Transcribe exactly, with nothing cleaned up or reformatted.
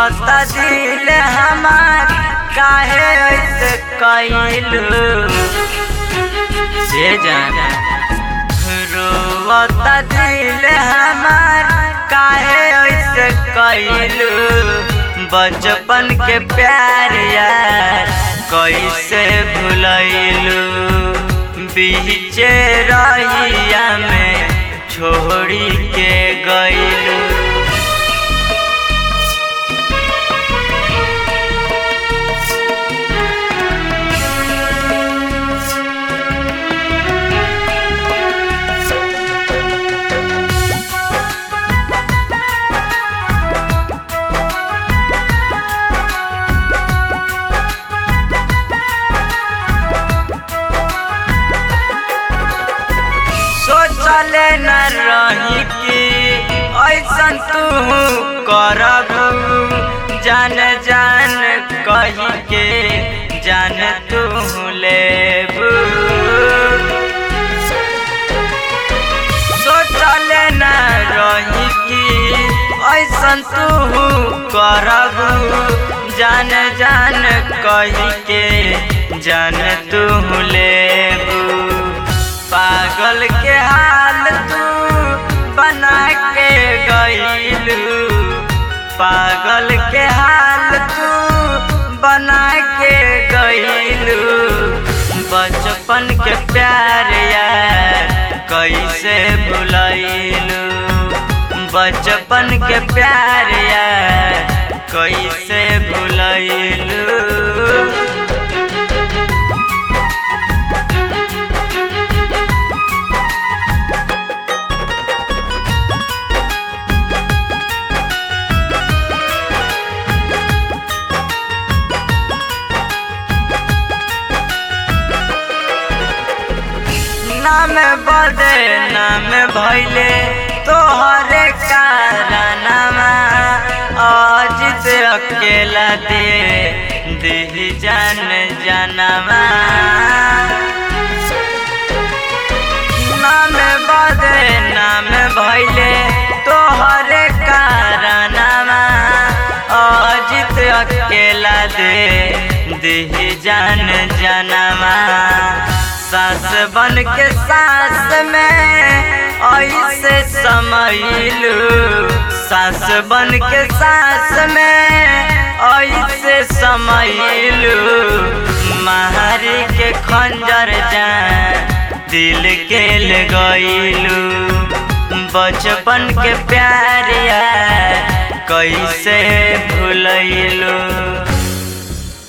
रोवता दिल हमार काहे ऐसे कइलू से जाना। रोवता दिल हमार काहे ऐसे कइलू बचपन के प्यार यार कैसे भुलैलू बीचे रहिया में छोड़ी के गइलू। सोचले न रही कि ऐसन तू करब जान जान कही के जान तू लेबू। सोचले न रही कि ऐसन तू करब जान जान कही के जान तू लेबू। पागल के हाल तू बना के गइलू पागल के हाल तू बना के गइलू बचपन के प्यार यार कैसे भुलैलू बचपन के प्यार यार कैसे भुलैलू। नाम बदे नाम भैले तोहरे कारनामा अजित अकेला दे दी जान जनमा। नाम बदे नाम भैले तोहरे कारनामा अजित अकेला दे दी जान जनमा। सास बन के सास में ऐसे समैलू सास बन के सास में ऐसे समैलू मारी के खंजर जान दिल के ले गइलू बचपन के प्यार यार कैसे भुलैलू।